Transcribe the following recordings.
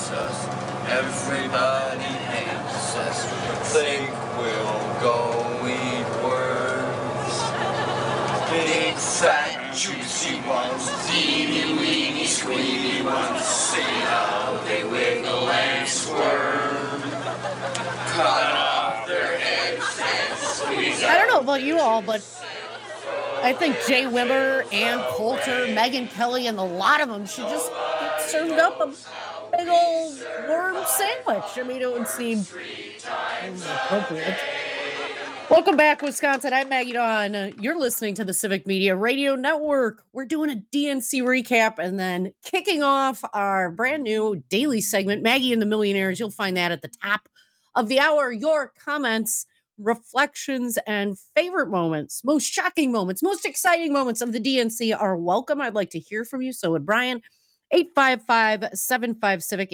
hates us. Everybody hates us. Think we'll go eat worms. Big, fat, juicy ones. Teeny, weeny, squeamy ones. See how they wiggle and squirm. Cut off their heads and squeeze out. I don't know about you all, but I think Jay Wimmer, Ann Coulter, Megyn Kelly, and a lot of them should just get served up a big old worm sandwich. I mean, it would seem appropriate. Welcome back, Wisconsin. I'm Maggie Dawn. You're listening to the Civic Media Radio Network. We're doing a DNC recap and then kicking off our brand new daily segment, Maggie and the Millionaires. You'll find that at the top of the hour. Your comments, reflections, and favorite moments, most shocking moments, most exciting moments of the DNC are welcome. I'd like to hear from you. So would Brian. 855-75-CIVIC,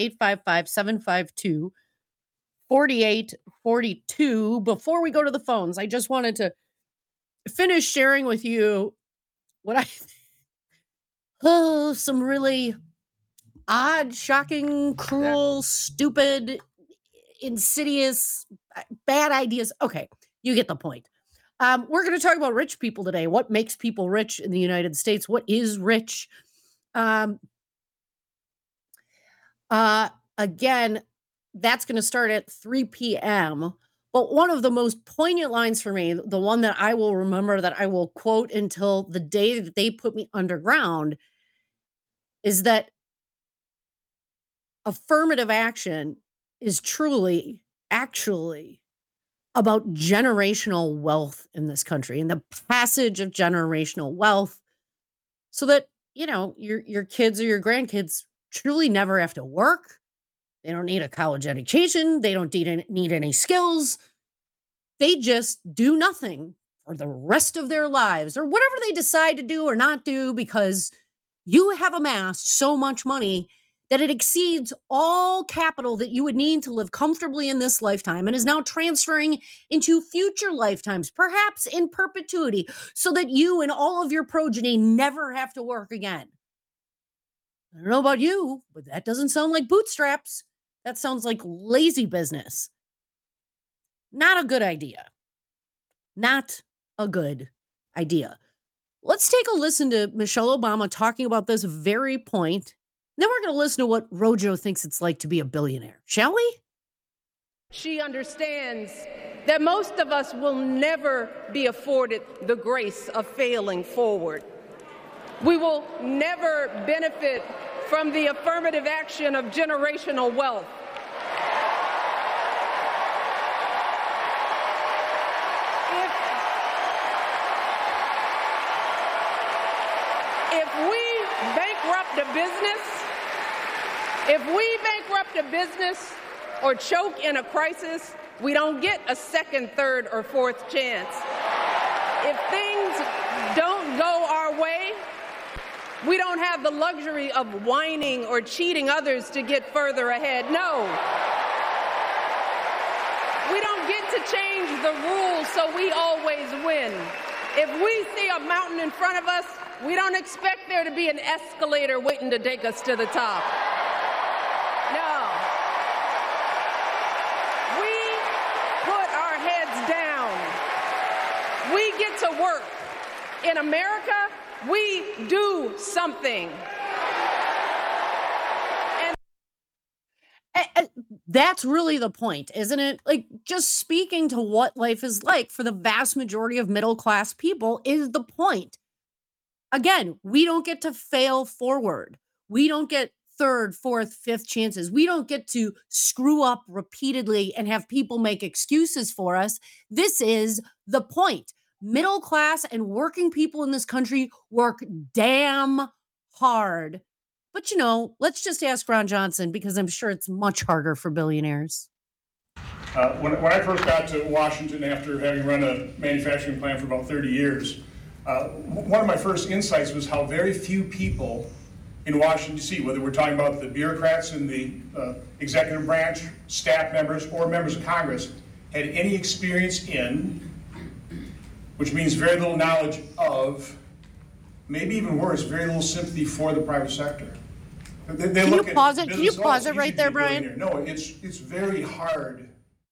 855-752-4842. Before we go to the phones, I just wanted to finish sharing with you what some really odd, shocking, cruel, stupid, insidious, bad ideas. Okay, you get the point. We're going to talk about rich people today. What makes people rich in the United States? What is rich? Again, that's going to start at 3 p.m. But one of the most poignant lines for me, the one that I will remember, that I will quote until the day that they put me underground, is that affirmative action is truly, actually about generational wealth in this country and the passage of generational wealth so that, you know, your kids or your grandkids truly never have to work. They don't need a college education. They don't need any skills. They just do nothing for the rest of their lives or whatever they decide to do or not do, because you have amassed so much money that it exceeds all capital that you would need to live comfortably in this lifetime and is now transferring into future lifetimes, perhaps in perpetuity, so that you and all of your progeny never have to work again. I don't know about you, but that doesn't sound like bootstraps. That sounds like lazy business. Not a good idea. Not a good idea. Let's take a listen to Michelle Obama talking about this very point. Then we're going to listen to what Rojo thinks it's like to be a billionaire. Shall we? She understands that most of us will never be afforded the grace of failing forward. We will never benefit from the affirmative action of generational wealth. If we bankrupt a business or choke in a crisis, we don't get a second, third, or fourth chance. If things don't go our way, we don't have the luxury of whining or cheating others to get further ahead. No. We don't get to change the rules so we always win. If we see a mountain in front of us, we don't expect there to be an escalator waiting to take us to the top. No. We put our heads down. We get to work. In America, we do something. And that's really the point, isn't it? Like, just speaking to what life is like for the vast majority of middle-class people is the point. Again, we don't get to fail forward. We don't get third, fourth, fifth chances. We don't get to screw up repeatedly and have people make excuses for us. This is the point. Middle class and working people in this country work damn hard. But, you know, let's just ask Ron Johnson, because I'm sure it's much harder for billionaires. When I first got to Washington after having run a manufacturing plant for about 30 years, one of my first insights was how very few people in Washington, D.C., whether we're talking about the bureaucrats in the executive branch, staff members, or members of Congress, had any experience in, which means very little knowledge of, maybe even worse, very little sympathy for the private sector. They Can you look at pause it? Can you business, oh, pause it's it easy right to be there, a Brian? billionaire. No, it's very hard.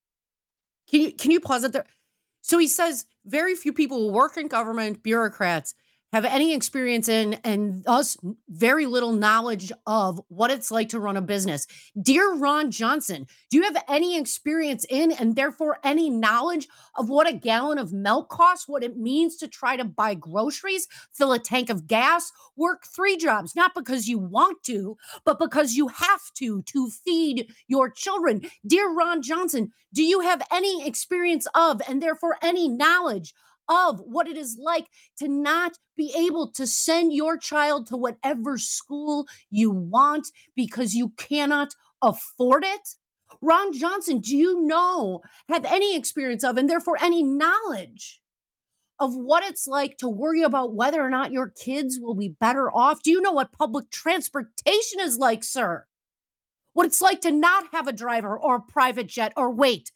Can you pause it there? So he says very few people who work in government, bureaucrats, have any experience in and thus very little knowledge of what it's like to run a business. Dear Ron Johnson, do you have any experience in and therefore any knowledge of what a gallon of milk costs, what it means to try to buy groceries, fill a tank of gas, work 3 jobs, not because you want to, but because you have to feed your children? Dear Ron Johnson, do you have any experience of and therefore any knowledge of what it is like to not be able to send your child to whatever school you want because you cannot afford it? Ron Johnson, do you have any experience of and therefore any knowledge of what it's like to worry about whether or not your kids will be better off? Do you know what public transportation is like, sir? What it's like to not have a driver or a private jet or wait,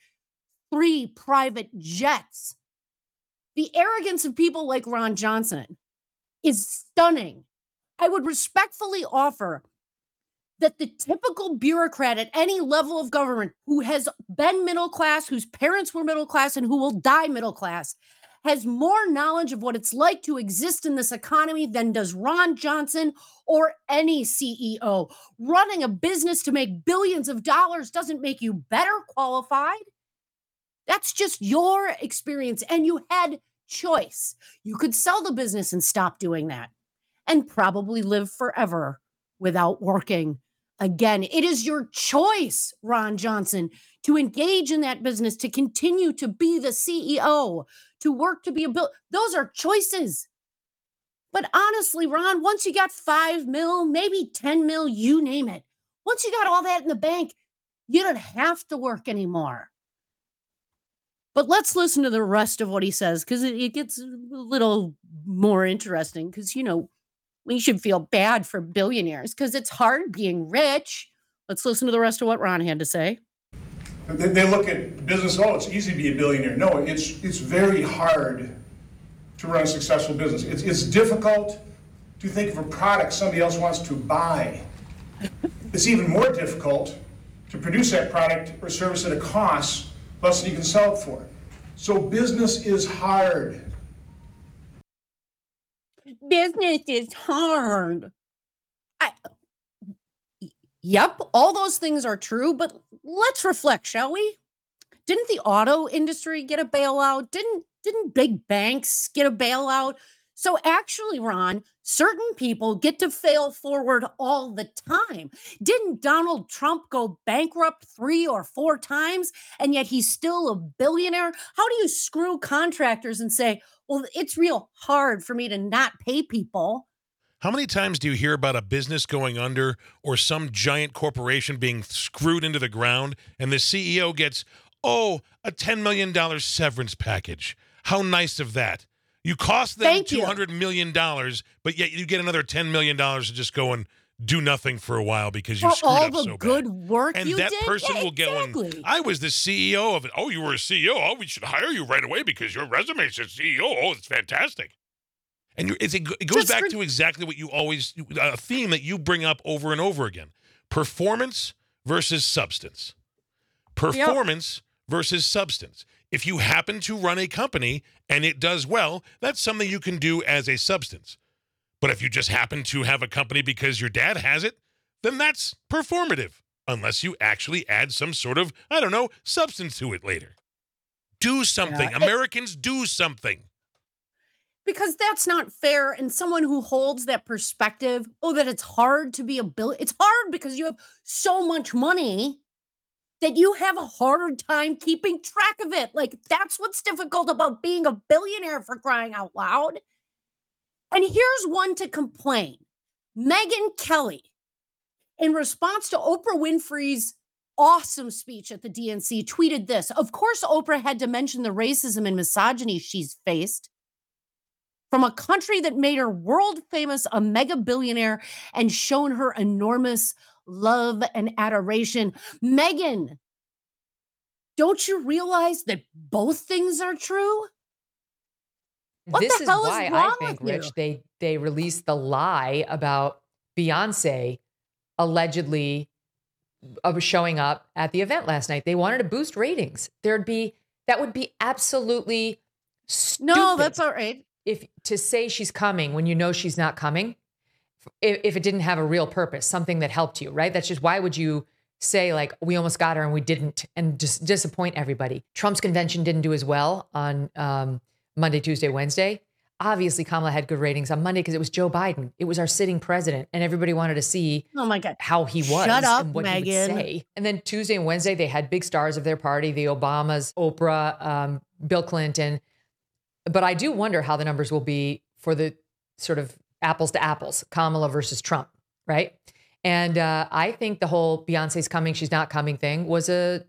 3 private jets? The arrogance of people like Ron Johnson is stunning. I would respectfully offer that the typical bureaucrat at any level of government who has been middle class, whose parents were middle class, and who will die middle class has more knowledge of what it's like to exist in this economy than does Ron Johnson or any CEO. Running a business to make billions of dollars doesn't make you better qualified. That's just your experience, and you had choice. You could sell the business and stop doing that and probably live forever without working again. It is your choice, Ron Johnson, to engage in that business, to continue to be the CEO, to work to be a bill. Those are choices. But honestly, Ron, once you got 5 mil, maybe 10 mil, you name it, once you got all that in the bank, you don't have to work anymore. But let's listen to the rest of what he says because it gets a little more interesting because, we should feel bad for billionaires because it's hard being rich. Let's listen to the rest of what Ron had to say. They look at business, oh, it's easy to be a billionaire. No, it's very hard to run a successful business. It's difficult to think of a product somebody else wants to buy. It's even more difficult to produce that product or service at a cost less than you can sell it for. So business is hard. Business is hard. Yep, all those things are true, but let's reflect, shall we? Didn't the auto industry get a bailout? Didn't big banks get a bailout? So actually, Ron, certain people get to fail forward all the time. Didn't Donald Trump go bankrupt 3 or 4 times, and yet he's still a billionaire? How do you screw contractors and say, well, it's real hard for me to not pay people? How many times do you hear about a business going under or some giant corporation being screwed into the ground and the CEO gets, a $10 million severance package? How nice of that. You cost them $200 million, but yet you get another $10 million to just go and do nothing for a while because you screwed up so bad. All the good work and you that did? person will go Exactly. I was the CEO of it. Oh, you were a CEO? Oh, we should hire you right away because your resume says CEO. Oh, it's fantastic. And it goes back to exactly what you always, a theme that you bring up over and over again. Performance versus substance. Performance versus substance. If you happen to run a company and it does well, that's something you can do as a substance. But if you just happen to have a company because your dad has it, then that's performative, unless you actually add some sort of, substance to it later. Do something. Yeah, Americans, do something. Because that's not fair. And someone who holds that perspective, that it's hard to be a billionaire. It's hard because you have so much money that you have a harder time keeping track of it. Like, that's what's difficult about being a billionaire, for crying out loud. And here's one to complain. Megyn Kelly, in response to Oprah Winfrey's awesome speech at the DNC, tweeted this. Of course, Oprah had to mention the racism and misogyny she's faced from a country that made her world famous, a mega billionaire, and shown her enormous love and adoration. Megyn, don't you realize that both things are true? What This the is hell why is I wrong think, with you? Rich, they released the lie about Beyonce allegedly showing up at the event last night. They wanted to boost ratings. That would be absolutely stupid. No, that's all right. If to say she's coming when you know she's not coming, if it didn't have a real purpose, something that helped you, right? That's just, why would you say like, we almost got her and we didn't, and just disappoint everybody? Trump's convention didn't do as well on Monday, Tuesday, Wednesday. Obviously, Kamala had good ratings on Monday because it was Joe Biden. It was our sitting president, and everybody wanted to see Oh my God, how he was Shut up, and what Megyn. he would say. And then Tuesday and Wednesday, they had big stars of their party, the Obamas, Oprah, Bill Clinton. But I do wonder how the numbers will be for the sort of apples to apples, Kamala versus Trump, right? And I think the whole Beyonce's coming, she's not coming thing was a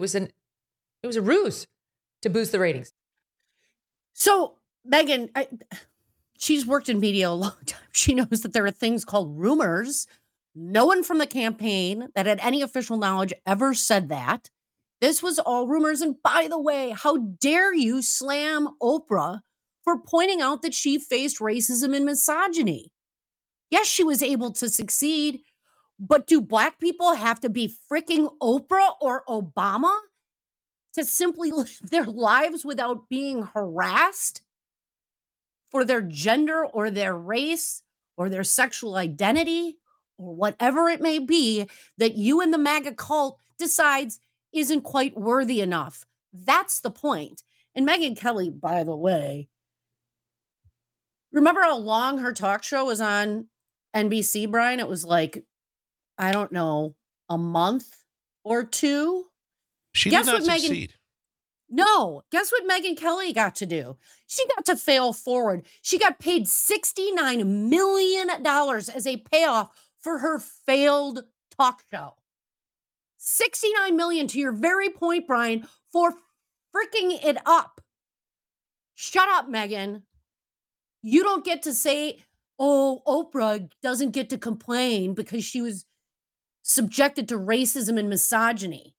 ruse to boost the ratings. So, Megyn, she's worked in media a long time. She knows that there are things called rumors. No one from the campaign that had any official knowledge ever said that. This was all rumors. And by the way, how dare you slam Oprah for pointing out that she faced racism and misogyny? Yes, she was able to succeed, but do Black people have to be freaking Oprah or Obama to simply live their lives without being harassed for their gender or their race or their sexual identity or whatever it may be that you and the MAGA cult decides isn't quite worthy enough? That's the point. And Megyn Kelly, by the way, remember how long her talk show was on NBC, Brian? It was like, I don't know, a month or two. She Guess did not what Megyn- succeed. No, guess what Megyn Kelly got to do? She got to fail forward. She got paid $69 million as a payoff for her failed talk show. $69 million, to your very point, Brian, for freaking it up. Shut up, Megyn. You don't get to say, oh, Oprah doesn't get to complain because she was subjected to racism and misogyny.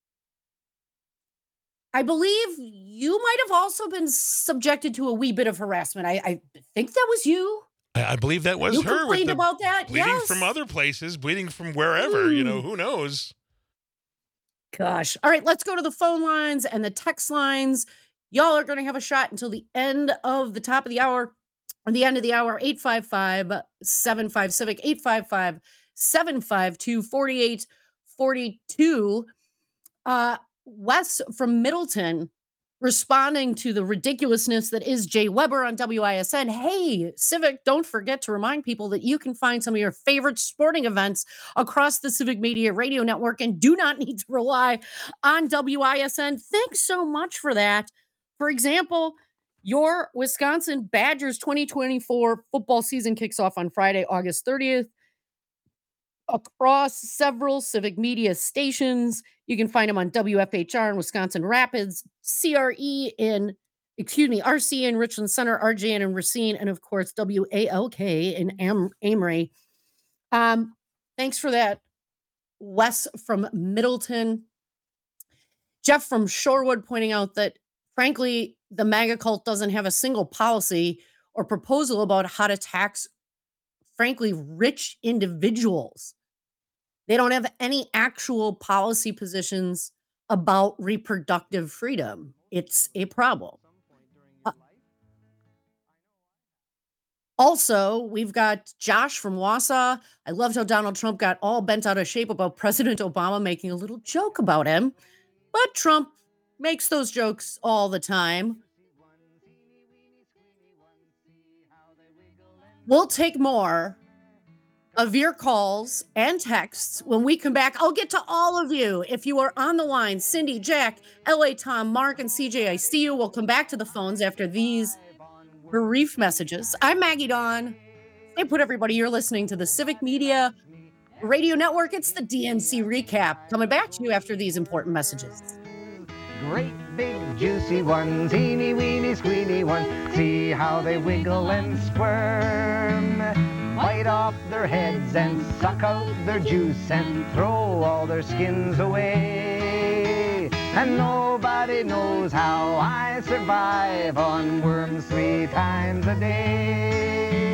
I believe you might have also been subjected to a wee bit of harassment. I think that was you. I believe that was You her. complained about that? Bleeding Yes. from other places, bleeding from wherever, who knows? Gosh. All right, let's go to the phone lines and the text lines. Y'all are going to have a shot until the end of the top of the hour. At the end of the hour, 855-75-CIVIC, 855-752-4842. Wes from Middleton responding to the ridiculousness that is Jay Weber on WISN. Hey, Civic, don't forget to remind people that you can find some of your favorite sporting events across the Civic Media Radio Network and do not need to rely on WISN. Thanks so much for that. For example, your Wisconsin Badgers 2024 football season kicks off on Friday, August 30th. Across several Civic Media stations. You can find them on WFHR in Wisconsin Rapids, RC in Richland Center, RJN in Racine, and of course, WALK in Amory. Thanks for that, Wes from Middleton. Jeff from Shorewood pointing out that, frankly, the MAGA cult doesn't have a single policy or proposal about how to tax, frankly, rich individuals. They don't have any actual policy positions about reproductive freedom. It's a problem. Also, we've got Josh from Wausau. I loved how Donald Trump got all bent out of shape about President Obama making a little joke about him. But Trump makes those jokes all the time. We'll take more of your calls and texts when we come back. I'll get to all of you. If you are on the line, Cindy, Jack, LA Tom, Mark, and CJ, I see you. We'll come back to the phones after these brief messages. I'm Maggie Dawn. Hey, put everybody, you're listening to the Civic Media Radio Network. It's the DNC Recap. Coming back to you after these important messages. Great big juicy ones, teeny weeny squeeny ones, see how they wiggle and squirm. Bite off their heads and suck out their juice and throw all their skins away. And nobody knows how I survive on worms 3 times a day.